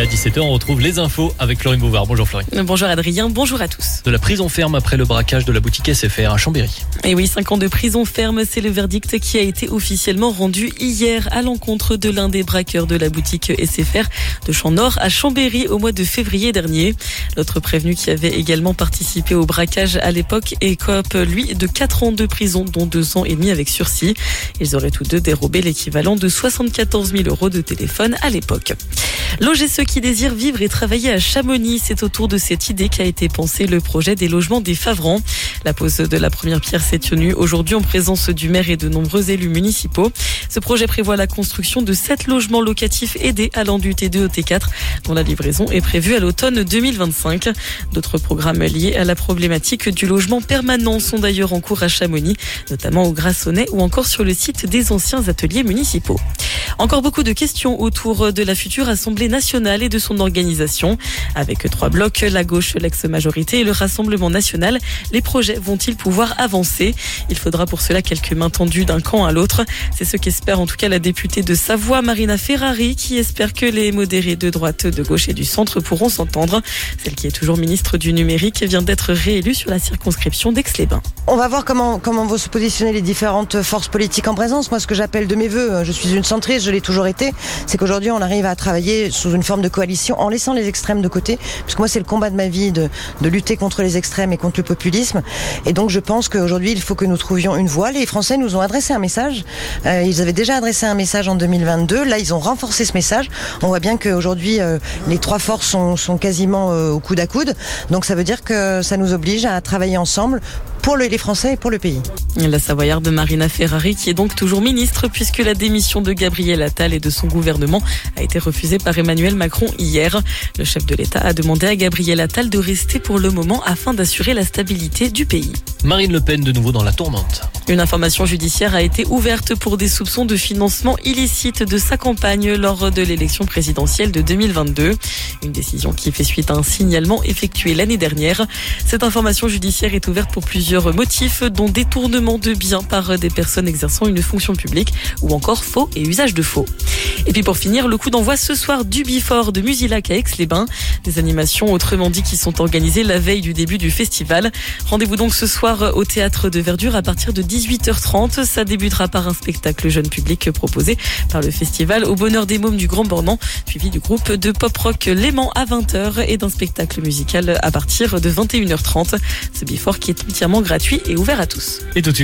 Et à 17h, on retrouve les infos avec Florine Bouvard. Bonjour Florine. Bonjour Adrien, bonjour à tous. De la prison ferme après le braquage de la boutique SFR à Chambéry. Et oui, 5 ans de prison ferme, c'est le verdict qui a été officiellement rendu hier à l'encontre de l'un des braqueurs de la boutique SFR de Champ-Nord à Chambéry au mois de février dernier. L'autre prévenu qui avait également participé au braquage à l'époque écope, lui, de 4 ans de prison, dont 2 ans et demi avec sursis. Ils auraient tous deux dérobé l'équivalent de 74 000 € de téléphone à l'époque. Loger ceux qui désirent vivre et travailler à Chamonix, c'est autour de cette idée qu'a été pensé le projet des logements des Favrans. La pose de la première pierre s'est tenue aujourd'hui en présence du maire et de nombreux élus municipaux. Ce projet prévoit la construction de 7 logements locatifs aidés allant du T2 au T4, dont la livraison est prévue à l'automne 2025. D'autres programmes liés à la problématique du logement permanent sont d'ailleurs en cours à Chamonix, notamment au Grassonnais ou encore sur le site des anciens ateliers municipaux. Encore beaucoup de questions autour de la future Assemblée nationale et de son organisation. Avec 3 blocs, la gauche, l'ex-majorité et le Rassemblement national, les projets vont-ils pouvoir avancer ? Il faudra pour cela quelques mains tendues d'un camp à l'autre. C'est ce qu'espère en tout cas la députée de Savoie, Marina Ferrari, qui espère que les modérés de droite, de gauche et du centre pourront s'entendre. Celle qui est toujours ministre du numérique vient d'être réélue sur la circonscription d'Aix-les-Bains. On va voir comment vont se positionner les différentes forces politiques en présence. Moi, ce que j'appelle de mes voeux, je suis une centriste, je l'ai toujours été, c'est qu'aujourd'hui on arrive à travailler sous une forme de coalition en laissant les extrêmes de côté, puisque moi c'est le combat de ma vie de lutter contre les extrêmes et contre le populisme. Et donc je pense qu'aujourd'hui il faut que nous trouvions une voie. Les Français nous ont adressé un message, ils avaient déjà adressé un message en 2022, là ils ont renforcé ce message. On voit bien qu'aujourd'hui les 3 forces sont quasiment au coude à coude, donc ça veut dire que ça nous oblige à travailler ensemble pour les Français et pour le pays. La Savoyarde Marina Ferrari qui est donc toujours ministre puisque la démission de Gabriel Attal et de son gouvernement a été refusée par Emmanuel Macron hier. Le chef de l'État a demandé à Gabriel Attal de rester pour le moment afin d'assurer la stabilité du pays. Marine Le Pen de nouveau dans la tourmente. Une information judiciaire a été ouverte pour des soupçons de financement illicite de sa campagne lors de l'élection présidentielle de 2022. Une décision qui fait suite à un signalement effectué l'année dernière. Cette information judiciaire est ouverte pour plusieurs motifs, dont détournement de biens par des personnes exerçant une fonction publique ou encore faux et usage de faux. Et puis pour finir, le coup d'envoi ce soir du Bifort de Musilac à Aix-les-Bains. Des animations autrement dit qui sont organisées la veille du début du festival. Rendez-vous donc ce soir au Théâtre de Verdure à partir de 18h30. Ça débutera par un spectacle jeune public proposé par le festival Au Bonheur des Mômes du Grand Bornand, suivi du groupe de pop-rock Léman à 20h et d'un spectacle musical à partir de 21h30. Ce Bifort qui est entièrement gratuit et ouvert à tous. Et tout de suite,